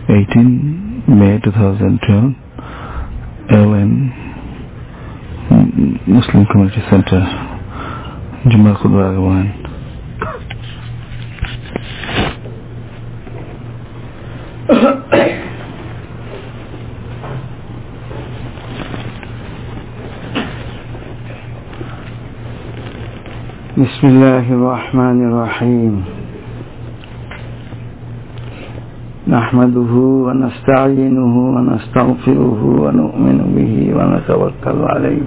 18 May 2012, LN Muslim Community Center, Jumal Khudwa Agawan. بسم الله الرحمن الرحيم نحمده ونستعينه ونستغفره ونؤمن به ونتوكل عليه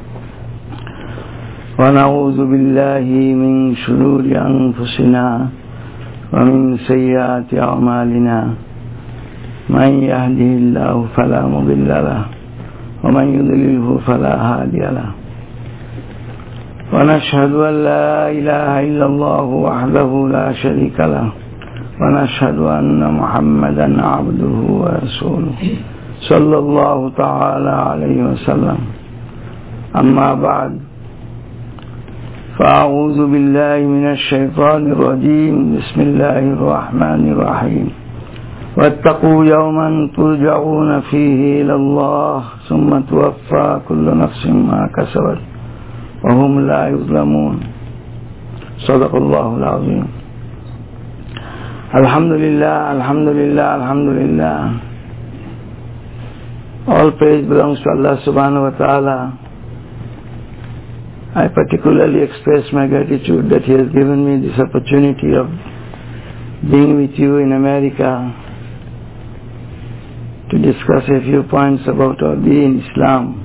ونعوذ بالله من شرور أنفسنا ومن سيئات أعمالنا من يهده الله فلا مضل له ومن يضلله فلا هادي له ونشهد أن لا إله إلا الله وحده لا شريك له ونشهد أن محمدا عبده ورسوله صلى الله تعالى عليه وسلم أما بعد فأعوذ بالله من الشيطان الرجيم بسم الله الرحمن الرحيم واتقوا يوما ترجعون فيه إلى الله ثم توفى كل نفس ما كسبت وهم لا يظلمون صدق الله العظيم. Alhamdulillah, Alhamdulillah, Alhamdulillah. All praise belongs to Allah subhanahu wa ta'ala. I particularly express my gratitude that He has given me this opportunity of being with you in America to discuss a few points about our deen, Islam.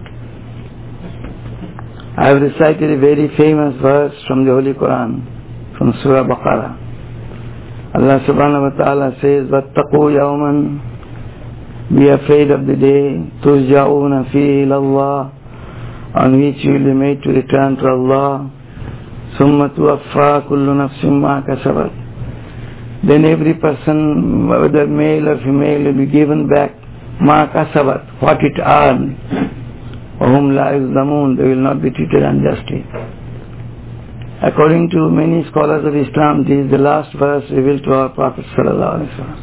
I have recited a very famous verse from the Holy Quran, from Surah Baqarah. Allah subhanahu wa ta'ala says, وَاتَّقُوا يَوْمًا, be afraid of the day, تُرْجَعُونَ فِيهِ إِلَى اللَّهِ, on which you will be made to return to Allah. ثُمَّ تُوَفَّى كُلُّ نَفْسٍ مَا كَسَبَتْ, then every person, whether male or female, will be given back مَا كَسَبَتْ, what it earned. وَهُمْ لَا يُظْلَمُونَ, they will not be treated unjustly. According to many scholars of Islam, this is the last verse revealed to our Prophet sallallahu alaihi wasallam.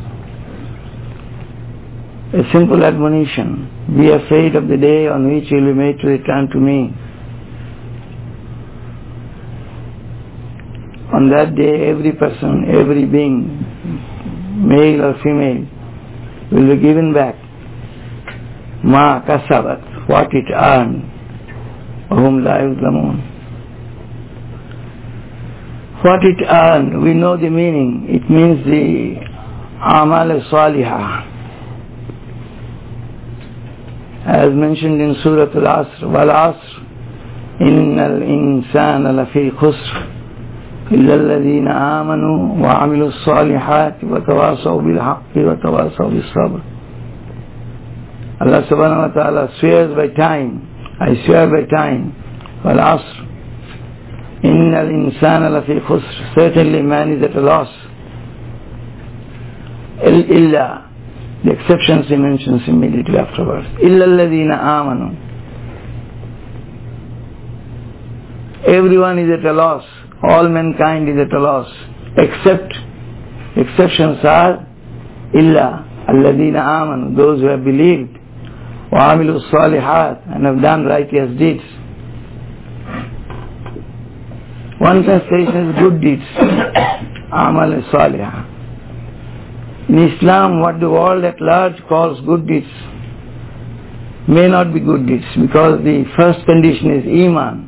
A simple admonition: be afraid of the day on which you will be made to return to me. On that day, every person, every being, male or female, will be given back ma kasabat, what it earned. وَهُمْ لَا يُظْلَمُونَ. What it earned, we know the meaning. It means the amal salihah. As mentioned in Surah Al-Asr, وَالْعَصْرِ إِنَّ الْإِنسَانَ لَفِي خُسْرٍ إِلَّا الَّذِينَ آمَنُوا وَعَمِلُوا الصَّالِحَاتِ وَتَوَاصَوْا بِالْحَقِّ وَتَوَاصَوْا بِالصَّبْرِ. Allah subhanahu wa ta'ala swears by time. I swear by time. وَالْعَصْرِ إِنَّ الْإِنسَانَ لَفِي خُسْرٍ, certainly man is at a loss. إِلَّا, the exceptions he mentions immediately afterwards. إِلَّا الَّذِينَ آمَنُوا, everyone is at a loss. All mankind is at a loss. Except, exceptions are إِلَّا الَّذِينَ آمَنُوا, those who have believed. وَعَمِلُوا الصَّالِحَاتِ, and have done righteous deeds. One translation is good deeds. Amal salihah. In Islam, what the world at large calls good deeds may not be good deeds, because the first condition is Iman.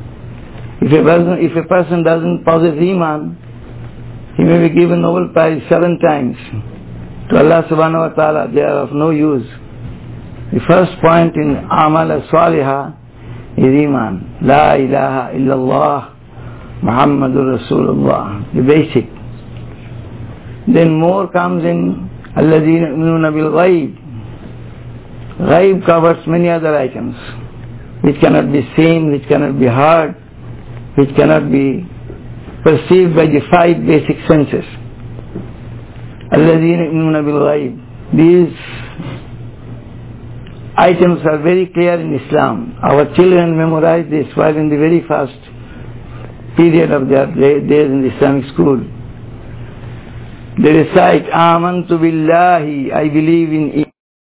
If a person doesn't possess Iman, he may be given Nobel Prize 7 times. To Allah subhanahu wa ta'ala, they are of no use. The first point in Amal salihah is Iman. La ilaha illallah Muhammadur Rasulullah, the basic. Then more comes in Alladhina yu'minuna bil ghaib. Ghaib covers many other items which cannot be seen, which cannot be heard, which cannot be perceived by the 5 basic senses. Alladhina yu'minuna bil ghaib. These items are very clear in Islam. Our children memorize this while in the very first period of their days in the Islamic school. They recite, Amantu billahi, I believe in